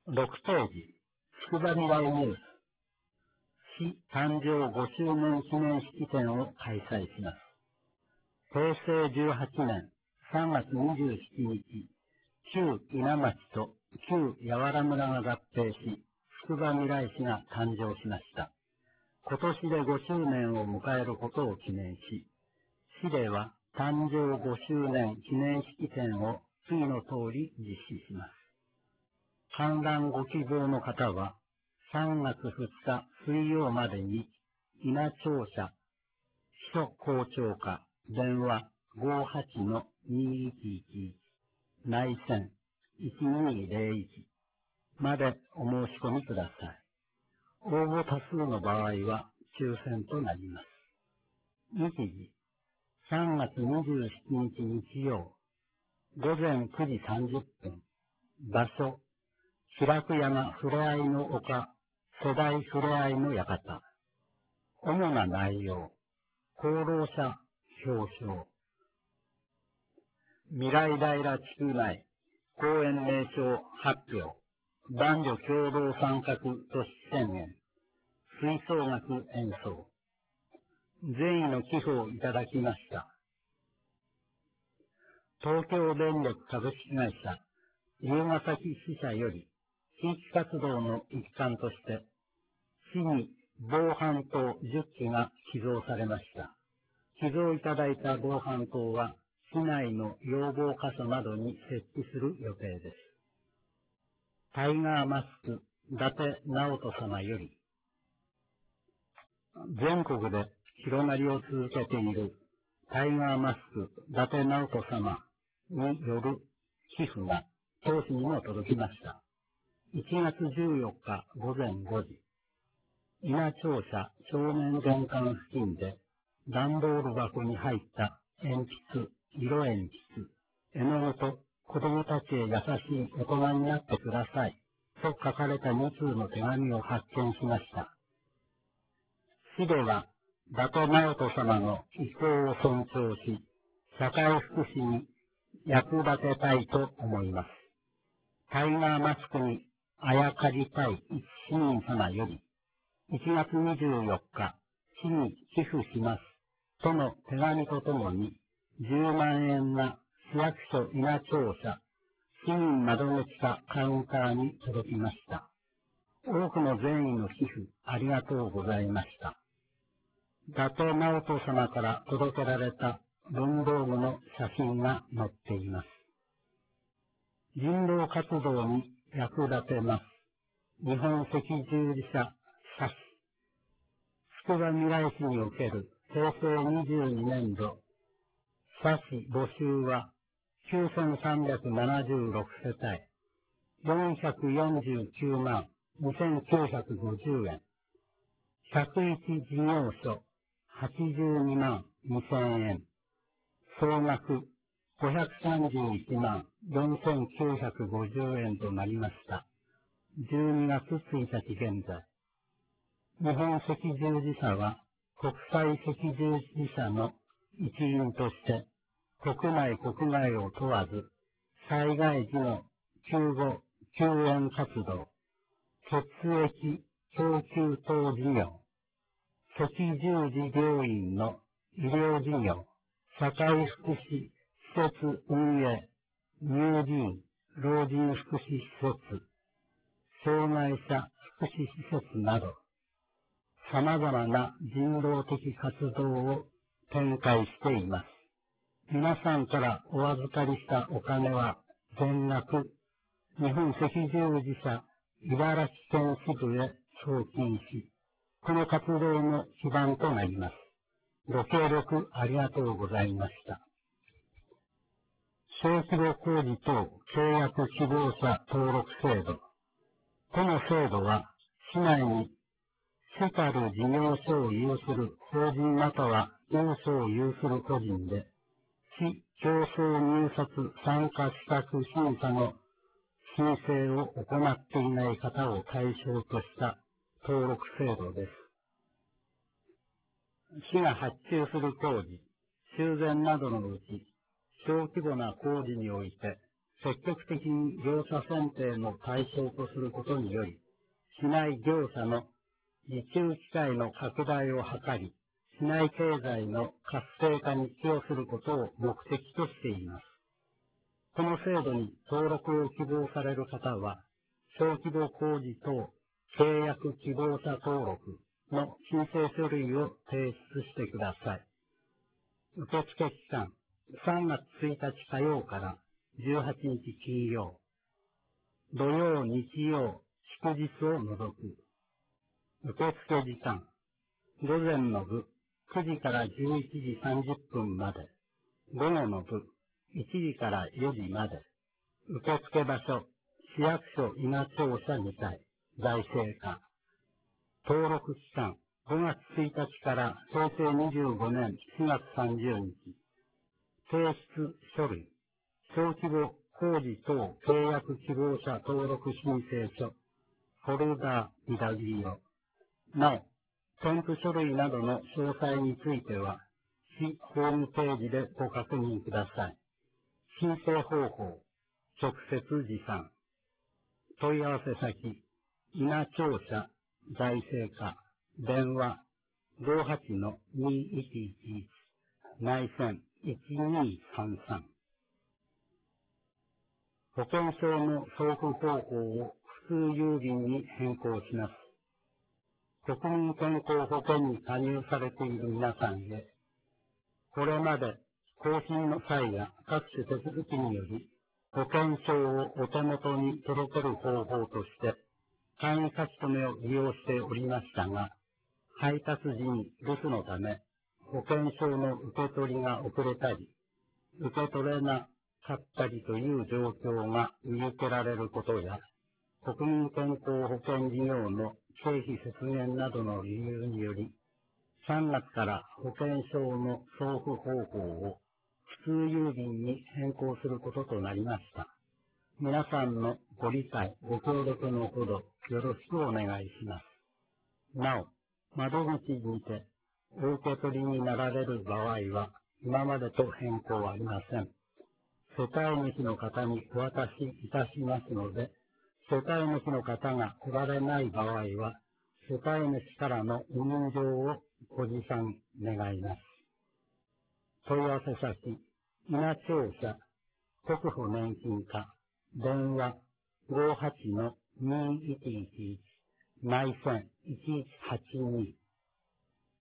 6ページ、つくばみらいニュース、市誕生5周年記念式典を開催します。平成18年3月27日、旧稲町と旧八原村が合併し、つくばみらい市が誕生しました。今年で5周年を迎えることを記念し、市では誕生5周年記念式典を次の通り実施します。観覧ご希望の方は、3月2日水曜までに、稲庁舎、秘書校長課、電話58-2111、内線1201までお申し込みください。応募多数の場合は抽選となります。日時、3月27日日曜、午前9時30分、場所、白く山ふれあいの丘、世代ふれあいの館。主な内容、功労者表彰。未来平地区内、公園名称発表。男女共同参画都市宣言。吹奏楽演奏。善意の寄付をいただきました。東京電力株式会社、龍ヶ崎支社より、地域活動の一環として、市に防犯灯10基が寄贈されました。寄贈いただいた防犯灯は、市内の要望箇所などに設置する予定です。タイガーマスク、伊達直人様より、全国で広がりを続けているタイガーマスク、伊達直人様による寄付が、当市にも届きました。1月14日午前5時、稲庁舎正面玄関付近で、段ボール箱に入った鉛筆、色鉛筆、絵の具と子供たちへ優しい大人になってくださいと書かれた2通の手紙を発見しました。市では、伊達直人様の意向を尊重し、社会福祉に役立てたいと思います。タイガーマスクにあやかりたい一市民様より、1月24日、市に寄付しますとの手紙とともに、10万円が市役所稲庁舎、市民窓口かカウンターに届きました。多くの善意の寄付ありがとうございました。伊達直人様から届けられた文房具の写真が載っています。人道活動に役立てます。日本赤十字社社史。つくばみらい市における平成22年度社史募集は9376世帯449万2950円。101事業所82万2000円。総額531万4950円となりました。12月1日現在。日本赤十字社は国際赤十字社の一員として、国内国外を問わず、災害時の救護、救援活動、血液供給等事業、赤十字病院の医療事業、社会福祉施設運営、乳児院、老人福祉施設、障害者福祉施設など、様々な人道的活動を展開しています。皆さんからお預かりしたお金は全額、日本赤十字社茨城県支部へ送金し、この活動の基盤となります。ご協力ありがとうございました。小規模工事等契約希望者登録制度。この制度は、市内に主たる事業所を有する法人または要素を有する個人で、市競争入札参加資格審査の申請を行っていない方を対象とした登録制度です。市が発注する工事、修繕などのうち、小規模な工事において、 積極的に業者選定の対象とすることにより、市内業者の受注機会の拡大を図り、市内経済の活性化に寄与することを目的としています。この制度に登録を希望される方は、小規模工事等契約希望者登録の申請書類を提出してください。受付期間、3月1日火曜から18日金曜、土曜、日曜、祝日を除く。受付時間、午前の部9時から11時30分まで、午後の部1時から4時まで。受付場所、市役所稲庁舎2階、財政課。登録期間、5月1日から平成25年4月30日。提出書類、小規模工事等契約希望者登録申請書、フォルダ緑色。なお、添付書類などの詳細については、市ホームページでご確認ください。申請方法、直接持参。問い合わせ先、稲庁舎、財政課、電話、58-2111、内線1233。保険証の送付方法を普通郵便に変更します。国民健康保険に加入されている皆さんへ、これまで更新の際や各種手続きにより、保険証をお手元に届ける方法として、簡易書き留めを利用しておりましたが、配達時に留守のため、保険証の受け取りが遅れたり、受け取れなかったりという状況が見受けられることや、国民健康保険事業の経費節減などの理由により、3月から保険証の送付方法を普通郵便に変更することとなりました。皆さんのご理解、ご協力のほどよろしくお願いします。なお、窓口にてお受け取りになられる場合は、今までと変更はありません。世帯主の方にお渡しいたしますので、世帯主の方が来られない場合は、世帯主からの委任状をご持参願います。問い合わせ先、稲庁舎、国保年金課、電話58-2111、内線1182